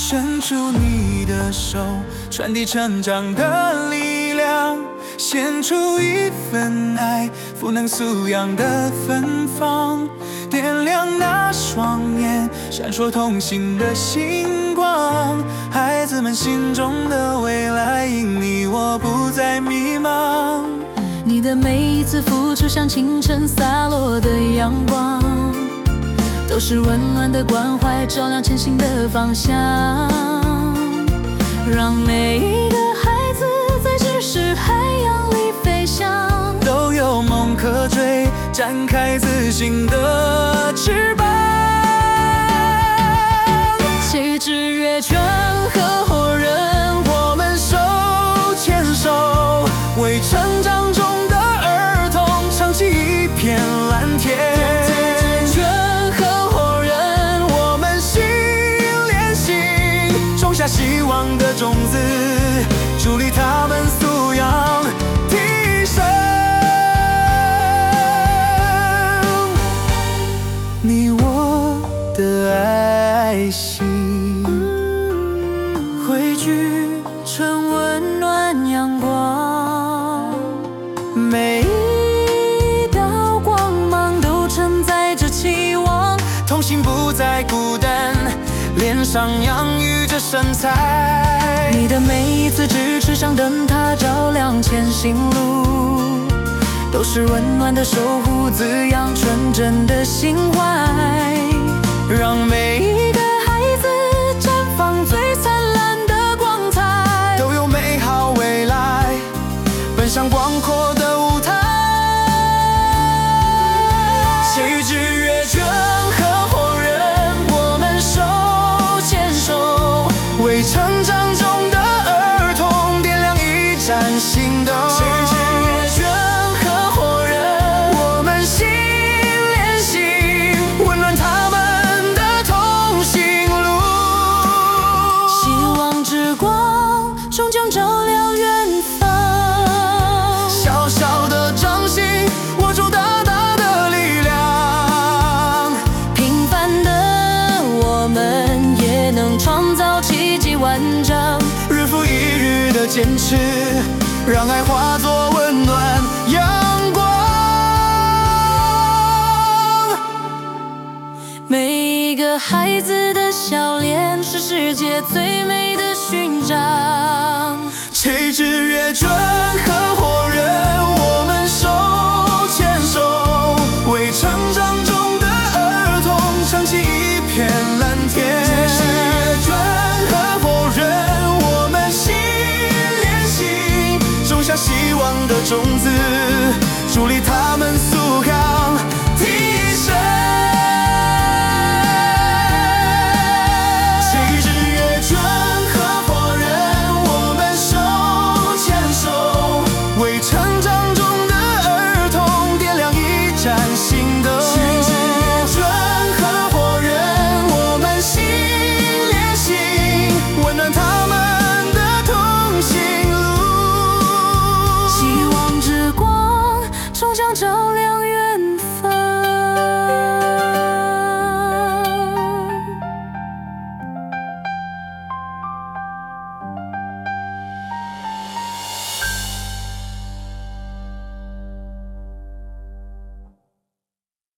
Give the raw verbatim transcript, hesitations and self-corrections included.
伸出你的手，传递成长的力量，献出一份爱，赋能素养的芬芳，点亮那双眼，闪烁童心的星光。孩子们心中的未来，因你我不再迷茫。 你的每一次付出，像清晨洒落的阳光，都是温暖的关怀，照亮前行的方向，让每一个孩子在知识海洋里飞翔， 都有梦可追，展开自信的翅膀。 七支乐圈合伙人，我们手牵手，为成长中的儿童撑起一片蓝天。希望的种子，助力他们素养提升。你我的爱心汇聚成温暖阳光，每一道光芒都承载着期望，童心不再孤单，脸上洋溢着神采。你的每一次支持，像灯塔照亮前行路，都是温暖的守护，滋养纯真的心怀，让每一个孩子绽放最灿烂的光彩，都有美好未来，奔向广阔的舞台。七支乐圈为成长中的儿童点亮一盏心灯。七支乐圈合伙人，我们心连心，温暖他们的同行路。希望之光终将照亮远方，小小的掌心握住大大的力量，平凡的我们也能创造奇迹万丈，日复一日的坚持，让爱化作温暖阳光。每一个孩子的笑脸是世界最美的